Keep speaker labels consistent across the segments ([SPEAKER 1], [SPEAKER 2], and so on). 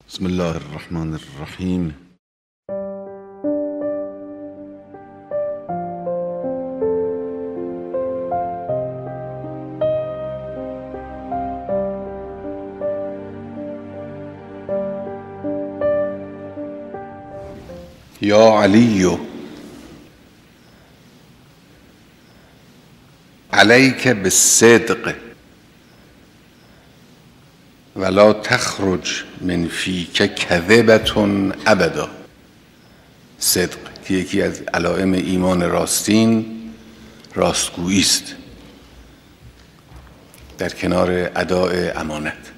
[SPEAKER 1] بسم الله الرحمن الرحیم. یا علی علیک بالصدق ولا تخرج من فیک کذبة ابدا. صدق که یکی از علائم ایمان راستین راستگویی است در کنار اداء امانت.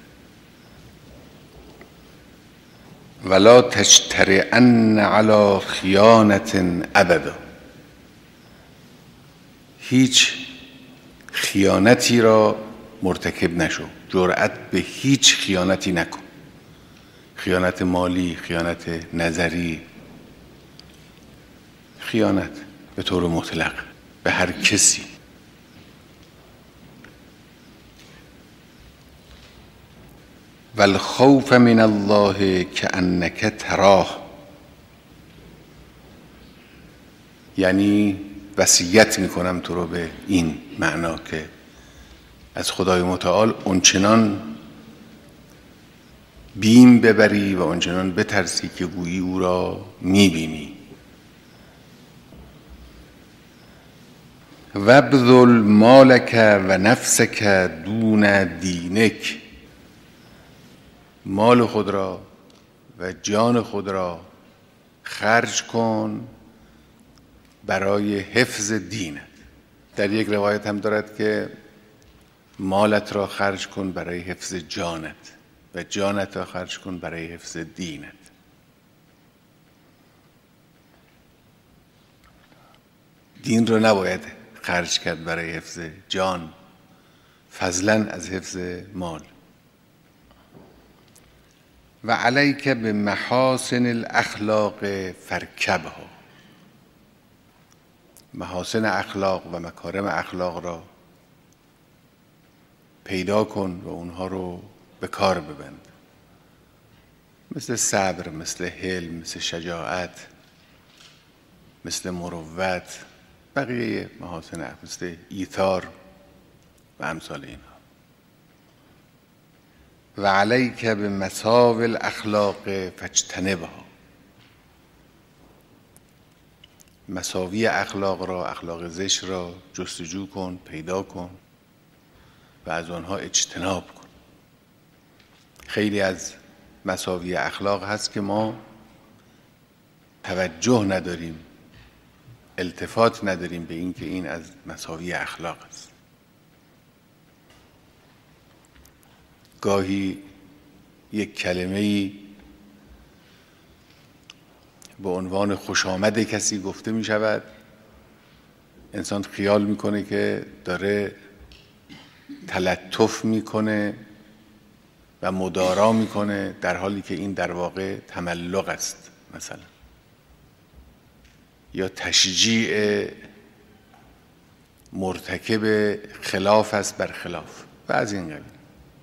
[SPEAKER 1] ولا تجترئن علی خیانة ابدا. هیچ خیانتی را مرتکب نشو، جرأت به هیچ خیانتی نکن. خیانت مالی، خیانت نظری، خیانت به طور مطلق به هر کسی. والخوف من الله کأنک تراه، یعنی وصیت میکنم تو رو به این معنا که از خدای متعال اونچنان بیم ببری و اونچنان بترسی که گویی او را میبینی. وابذل مالک و نفسک دون دینک، مال خود را و جان خود را خرج کن برای حفظ دینت. در یک روایت هم دارد که مالت را خرج کن برای حفظ جانت و جانت را خرج کن برای حفظ دینت. دین را نباید خرج کرد برای حفظ جان، فضلا از حفظ مال. و علیک بمحاسن الاخلاق فرکبها، محاسن اخلاق و مکارم اخلاق را پیدا کن و اونها رو به کار ببند، مثل صبر، مثل حلم، مثل شجاعت، مثل مروت، بقیه محاسن اخلاق، مثل ایثار و امثال اینها. و علیک بمساوی الاخلاق فاجتنبها، مساوی اخلاق را، اخلاق زشت را جستجو کن، پیدا کن و از آنها اجتناب کن. خیلی از مساوی اخلاق هست که ما توجه نداریم، التفات نداریم به این که این از مساوی اخلاق است. گاهی یک کلمه‌ای به عنوان خوش آمد کسی گفته می شود، انسان خیال میکنه که داره تلطف میکنه و مدارا میکنه، در حالی که این در واقع تملق است مثلا، یا تشجیع مرتکب خلاف است بر خلاف و از این قبیل،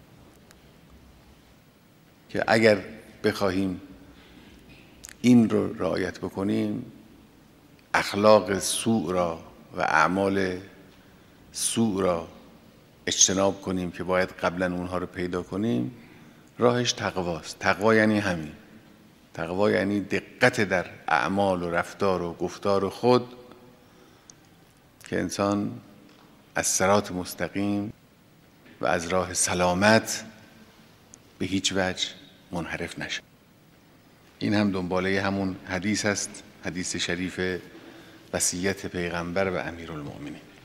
[SPEAKER 1] که اگر بخواهیم این رو رعایت بکنیم، اخلاق سوء را و اعمال سوء را اجتناب کنیم که باید قبلا اونها رو پیدا کنیم، راهش تقواست. تقوا یعنی همین. تقوا یعنی دقت در اعمال و رفتار و گفتار خود، که انسان از صراط مستقیم و از راه سلامت به هیچ وجه منحرف نشه. این هم دنباله همون حدیث است، حدیث شریف وصیت پیغمبر و امیرالمؤمنین.